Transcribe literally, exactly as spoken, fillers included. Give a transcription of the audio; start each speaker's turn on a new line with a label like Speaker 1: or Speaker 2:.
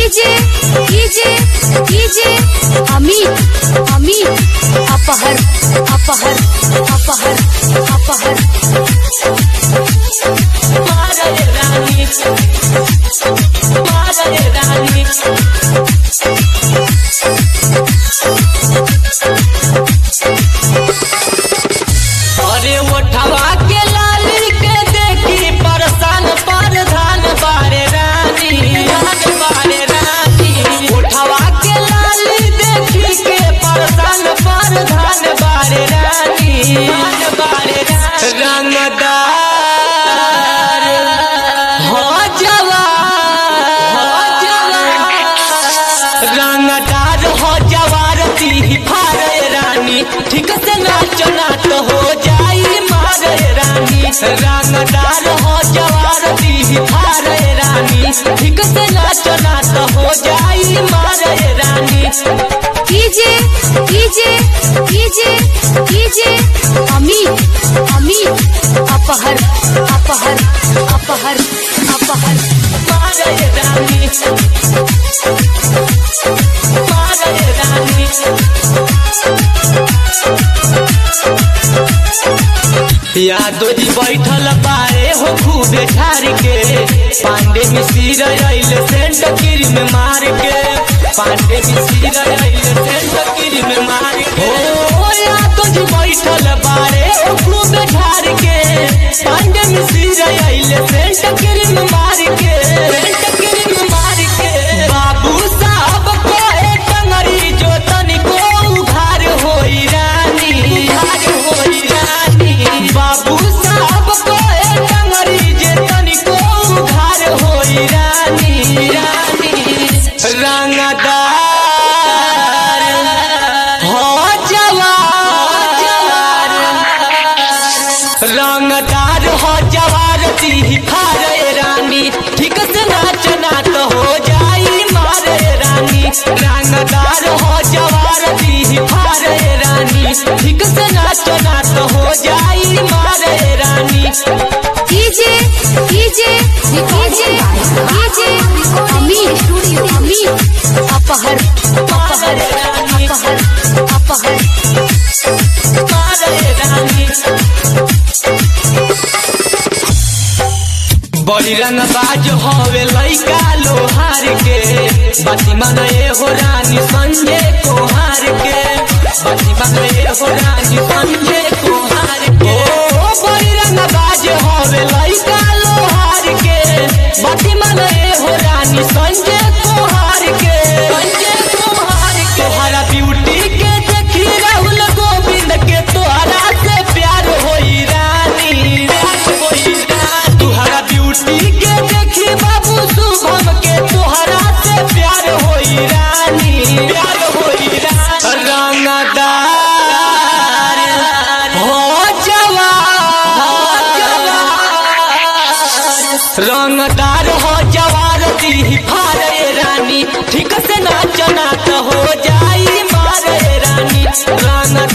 Speaker 1: DJ DJ DJ Amit Amit अपहर अपहर अपहर अपहर
Speaker 2: मारे रानी मारे रानी अरे उठवा के लाली के देखी परसान परधान बारे रानी बारे रानी उठवा के लाली देखी के परसान परधान बारे रानी बारे रानी रंगदार हो जवार हो जवार रंगदार हो जवार दी फारे रानी ठीक से नाच नाच हो जाई मारे रानी रंगदार हो जवार दी फारे रानी ठीक से नाच नाच हो जाई मारे रानी
Speaker 1: DJ DJ DJ DJ Amit Amit अपहर अपहर अपहर अपहर
Speaker 2: मारे रानी मारे रानी यादो जी बैठल बारे हो खूबे ठार के पांडे मिश्र आइल सेंट क्रीम मार के पांडे मिश्र आइल सेंट क्रीम मार के ओ यादो जी बैठल बारे हो खूबे ठार के पांडे मिश्र आइल सेंट क्रीम मार के सेंट क्रीम मार के बाबू साहब को एक टंगरी जो तनिको उघार होई रानी उघार होई रानी बाबू साहब को एक टंगरी जे तनिको उघार होई रानी रानी रंगदार हो जवार रंगदार हो जवार दी फारे रानी ठीक से नाच नाच हो जाई मारे रानी रंगदार हो जवार दी फारे रानी ठीक से नाच नाच हो जाई मारे रानी
Speaker 1: DJ DJ DJ DJ Amit Amit अपहर अपहर अपहर अपहर
Speaker 2: मारे रानी बड़ी रंगबाज हवे लइका लोहार के बाती मनाए हो रानी संजय कोहार के बाती मनाए हो रानी संजय कोहार के ओ बड़ी रंगबाज हवे लइका लोहार के बाती मनाए हो रानी संजय कोहार के संजय कोहार के तोहरा ब्यूटी के देखी राहुल गोविंद के तोहरा से प्यार होई रानी प्यार होई रानी तोहरा ब्यूटी के देखी बाबू शुभम के तोहरा से प्यार होई रानी प्यार होई रानी रंगदार हो जवार रंगदार हो जवार दी फारे रानी ठीक से नाच नाच हो जाई मारे रानी रंग